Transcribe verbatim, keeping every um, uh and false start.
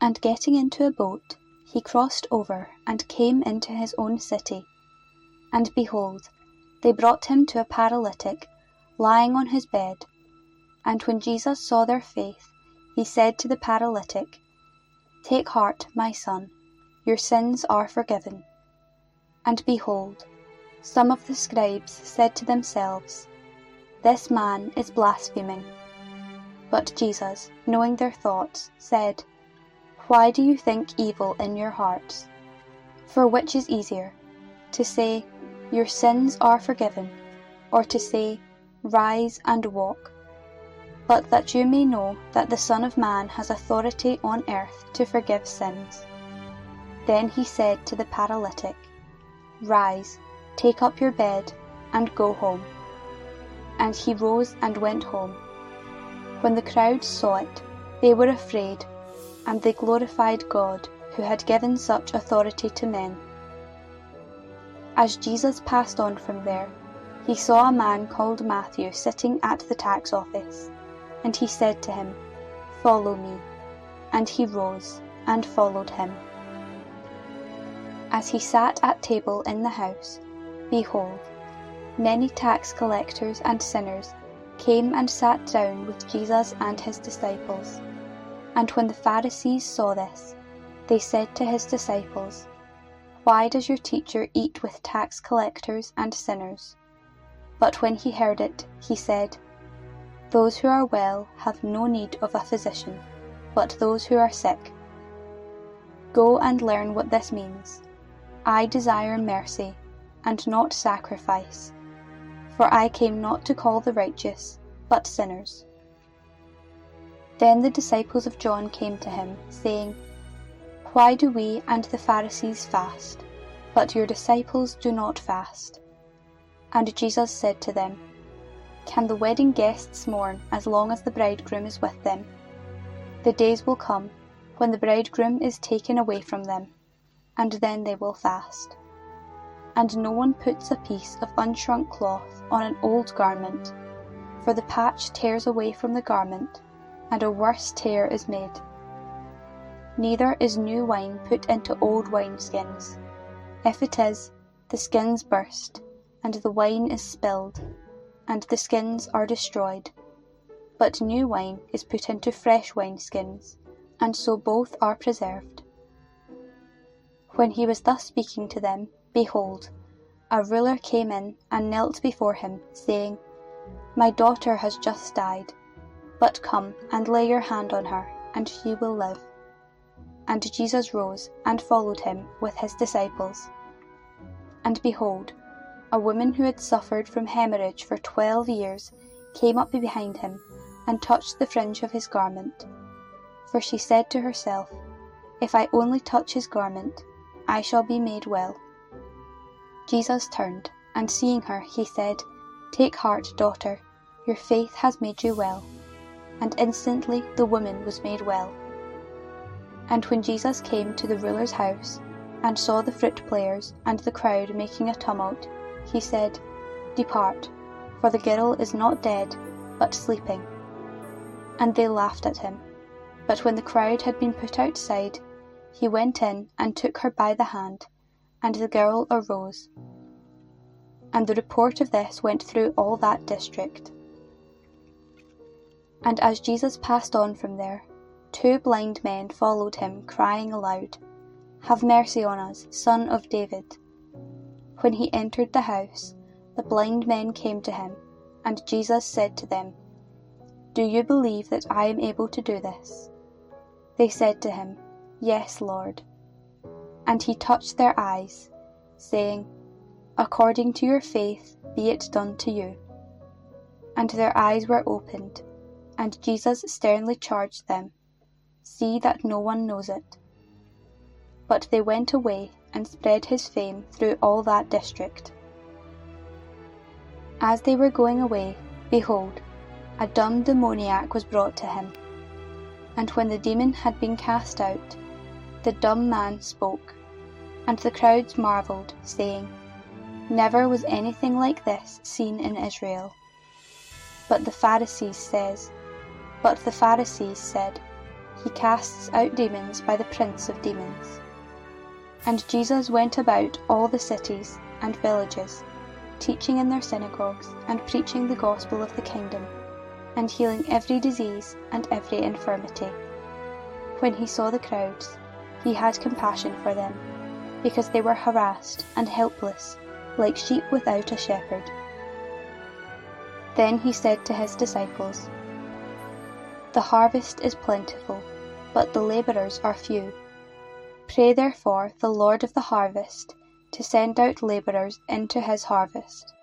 And getting into a boat, he crossed over and came into his own city. And behold, they brought him to a paralytic, lying on his bed. And when Jesus saw their faith, he said to the paralytic, "Take heart, my son, your sins are forgiven." And behold, some of the scribes said to themselves, "This man is blaspheming." But Jesus, knowing their thoughts, said, "Why do you think evil in your hearts? For which is easier, to say, 'Your sins are forgiven,' or to say, 'Rise and walk'? But that you may know that the Son of Man has authority on earth to forgive sins." Then he said to the paralytic, "Rise, take up your bed, and go home." And he rose and went home. When the crowds saw it, they were afraid, and they glorified God, who had given such authority to men. As Jesus passed on from there, he saw a man called Matthew sitting at the tax office, and he said to him, "Follow me." And he rose and followed him. As he sat at table in the house, behold, many tax collectors and sinners came and sat down with Jesus and his disciples. And when the Pharisees saw this, they said to his disciples, "Why does your teacher eat with tax collectors and sinners?" But when he heard it, he said, "Those who are well have no need of a physician, but those who are sick. Go and learn what this means. I desire mercy, and not sacrifice, for I came not to call the righteous, but sinners." Then the disciples of John came to him, saying, "Why do we and the Pharisees fast, but your disciples do not fast?" And Jesus said to them, "Can the wedding guests mourn as long as the bridegroom is with them? The days will come when the bridegroom is taken away from them, and then they will fast. And no one puts a piece of unshrunk cloth on an old garment, for the patch tears away from the garment, and a worse tear is made. Neither is new wine put into old wineskins. If it is, the skins burst, and the wine is spilled, and the skins are destroyed. But new wine is put into fresh wineskins, and so both are preserved." When he was thus speaking to them, behold, a ruler came in and knelt before him, saying, "My daughter has just died, but come and lay your hand on her, and she will live." And Jesus rose and followed him with his disciples. And behold, a woman who had suffered from hemorrhage for twelve years came up behind him and touched the fringe of his garment. For she said to herself, "If I only touch his garment, I shall be made well." Jesus turned, and seeing her, he said, "Take heart, daughter, your faith has made you well." And instantly the woman was made well. And when Jesus came to the ruler's house, and saw the flute players and the crowd making a tumult, he said, "Depart, for the girl is not dead, but sleeping." And they laughed at him. But when the crowd had been put outside, he went in and took her by the hand, and the girl arose. And the report of this went through all that district. And as Jesus passed on from there, two blind men followed him, crying aloud, "Have mercy on us, Son of David." When he entered the house, the blind men came to him, and Jesus said to them, "Do you believe that I am able to do this?" They said to him, "Yes, Lord." And he touched their eyes, saying, "According to your faith be it done to you." And their eyes were opened, and Jesus sternly charged them, "See that no one knows it." But they went away and spread his fame through all that district. As they were going away, behold, a dumb demoniac was brought to him. And when the demon had been cast out, the dumb man spoke, and the crowds marvelled, saying, "Never was anything like this seen in Israel." But the Pharisees says, But the Pharisees said, he casts out demons by the prince of demons. And Jesus went about all the cities and villages, teaching in their synagogues, and preaching the gospel of the kingdom, and healing every disease and every infirmity. When he saw the crowds, he had compassion for them, because they were harassed and helpless, like sheep without a shepherd. Then he said to his disciples, "The harvest is plentiful, but the laborers are few. Pray therefore the Lord of the harvest to send out laborers into his harvest."